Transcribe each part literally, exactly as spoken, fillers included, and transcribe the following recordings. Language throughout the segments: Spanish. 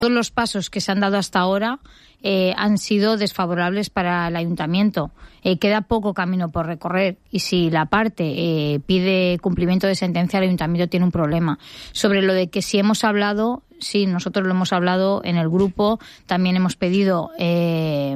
Todos los pasos que se han dado hasta ahora eh, han sido desfavorables para el ayuntamiento. Eh, queda poco camino por recorrer y si la parte eh, pide cumplimiento de sentencia, el ayuntamiento tiene un problema. Sobre lo de que si hemos hablado, sí, nosotros lo hemos hablado en el grupo, también hemos pedido Eh,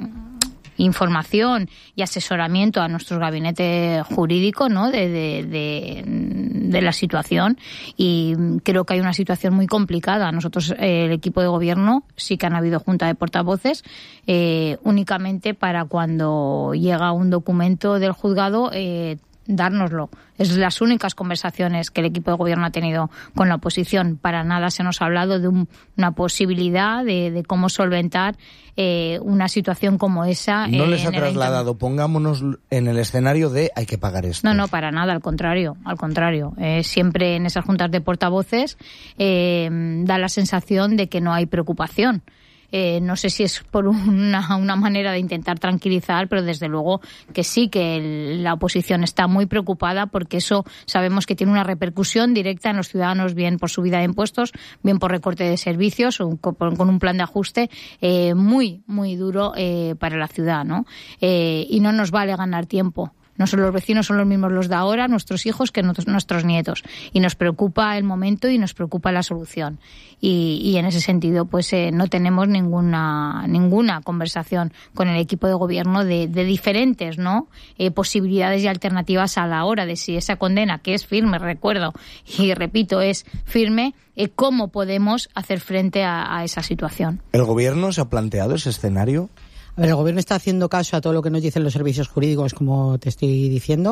información y asesoramiento a nuestro gabinete jurídico, ¿no? De, de, de, de la situación, y creo que hay una situación muy complicada. Nosotros, eh, el equipo de gobierno, sí que han habido junta de portavoces, eh, únicamente para cuando llega un documento del juzgado, eh, dárnoslo. Es las únicas conversaciones que el equipo de gobierno ha tenido con la oposición. Para nada se nos ha hablado de un, una posibilidad de, de cómo solventar eh, una situación como esa. No eh, les ha trasladado, pongámonos en el escenario de hay que pagar esto. No, no, para nada, al contrario, al contrario. Eh, siempre en esas juntas de portavoces eh, da la sensación de que no hay preocupación. Eh, no sé si es por una, una manera de intentar tranquilizar, pero desde luego que sí, que el, la oposición está muy preocupada porque eso sabemos que tiene una repercusión directa en los ciudadanos, bien por subida de impuestos, bien por recorte de servicios, o con, con un plan de ajuste eh, muy, muy duro eh, para la ciudad, ¿no? Eh, y no nos vale ganar tiempo. No solo los vecinos son los mismos los de ahora, nuestros hijos, que nuestros nietos. Y nos preocupa el momento y nos preocupa la solución. Y, y en ese sentido, pues eh, no tenemos ninguna ninguna conversación con el equipo de gobierno de, de diferentes, ¿no? Eh, posibilidades y alternativas a la hora de si esa condena, que es firme, recuerdo, y repito, es firme, eh, cómo podemos hacer frente a, a esa situación. ¿El gobierno se ha planteado ese escenario? A ver, el gobierno está haciendo caso a todo lo que nos dicen los servicios jurídicos, como te estoy diciendo.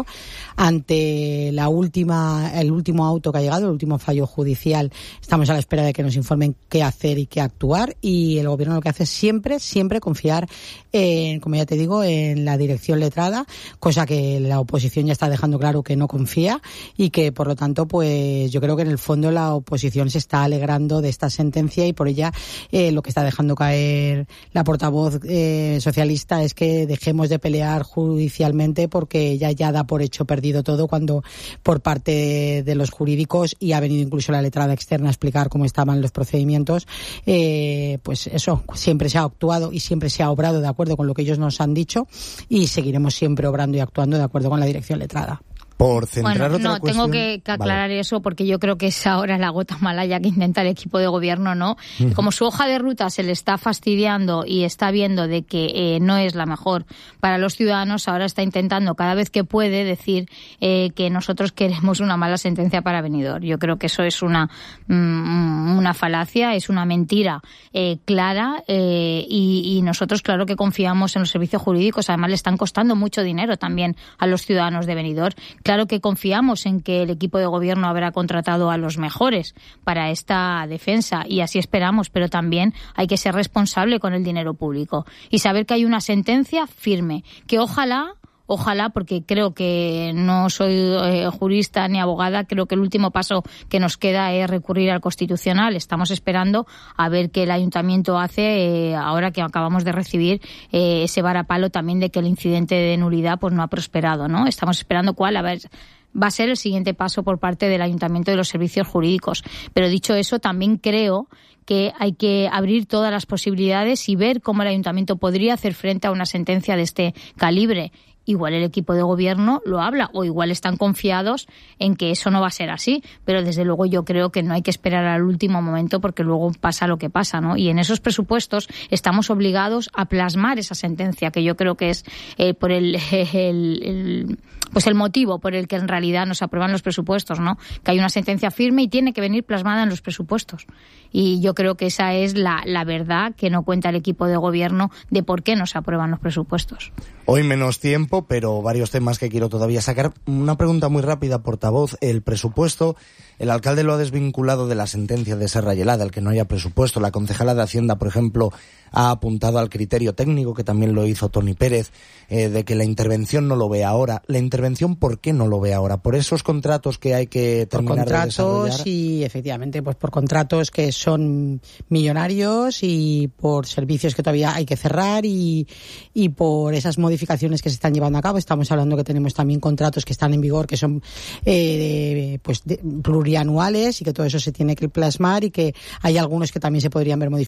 Ante la última, el último auto que ha llegado, el último fallo judicial, estamos a la espera de que nos informen qué hacer y qué actuar. Y el gobierno lo que hace es siempre, siempre confiar en, como ya te digo, en la dirección letrada, cosa que la oposición ya está dejando claro que no confía y que, por lo tanto, pues yo creo que en el fondo la oposición se está alegrando de esta sentencia y por ella eh, lo que está dejando caer la portavoz eh, socialista es que dejemos de pelear judicialmente porque ya ya da por hecho perdido todo, cuando por parte de los jurídicos, y ha venido incluso la letrada externa a explicar cómo estaban los procedimientos, eh, pues eso, siempre se ha actuado y siempre se ha obrado de acuerdo con lo que ellos nos han dicho y seguiremos siempre obrando y actuando de acuerdo con la dirección letrada. Por centrar bueno, otra no, cuestión... tengo que, que aclarar vale. eso porque yo creo que es ahora la gota malaya que intenta el equipo de gobierno, ¿no? Uh-huh. Como su hoja de ruta se le está fastidiando y está viendo de que eh, no es la mejor para los ciudadanos, ahora está intentando cada vez que puede decir eh, que nosotros queremos una mala sentencia para Benidorm. Yo creo que eso es una mm, una falacia, es una mentira eh, clara eh, y, y nosotros claro que confiamos en los servicios jurídicos, además le están costando mucho dinero también a los ciudadanos de Benidorm. Claro que confiamos en que el equipo de gobierno habrá contratado a los mejores para esta defensa y así esperamos, pero también hay que ser responsable con el dinero público y saber que hay una sentencia firme, que ojalá Ojalá, porque creo que no soy eh, jurista ni abogada, creo que el último paso que nos queda es recurrir al Constitucional. Estamos esperando a ver qué el Ayuntamiento hace eh, ahora que acabamos de recibir eh, ese varapalo también de que el incidente de nulidad pues no ha prosperado, ¿no? Estamos esperando cuál, a ver, va a ser el siguiente paso por parte del Ayuntamiento de los servicios jurídicos. Pero dicho eso, también creo que hay que abrir todas las posibilidades y ver cómo el Ayuntamiento podría hacer frente a una sentencia de este calibre. Igual el equipo de gobierno lo habla o igual están confiados en que eso no va a ser así, pero desde luego yo creo que no hay que esperar al último momento porque luego pasa lo que pasa, ¿no? Y en esos presupuestos estamos obligados a plasmar esa sentencia, que yo creo que es eh, por el, el, el pues el motivo por el que en realidad nos aprueban los presupuestos, ¿no? Que hay una sentencia firme y tiene que venir plasmada en los presupuestos. Y yo creo que esa es la, la verdad que no cuenta el equipo de gobierno de por qué no se aprueban los presupuestos. Hoy menos tiempo, pero varios temas que quiero todavía sacar. Una pregunta muy rápida, portavoz. El presupuesto, el alcalde lo ha desvinculado de la sentencia de Serra y Helada, el que no haya presupuesto. La concejala de Hacienda, por ejemplo, ha apuntado al criterio técnico, que también lo hizo Toni Pérez, eh, de que la intervención no lo ve ahora. ¿La intervención por qué no lo ve ahora? ¿Por esos contratos que hay que terminar de desarrollar? Por contratos y, efectivamente, pues por contratos que son millonarios y por servicios que todavía hay que cerrar y, y por esas modificaciones modificaciones que se están llevando a cabo. Estamos hablando que tenemos también contratos que están en vigor, que son eh, pues de, plurianuales, y que todo eso se tiene que plasmar, y que hay algunos que también se podrían ver modificados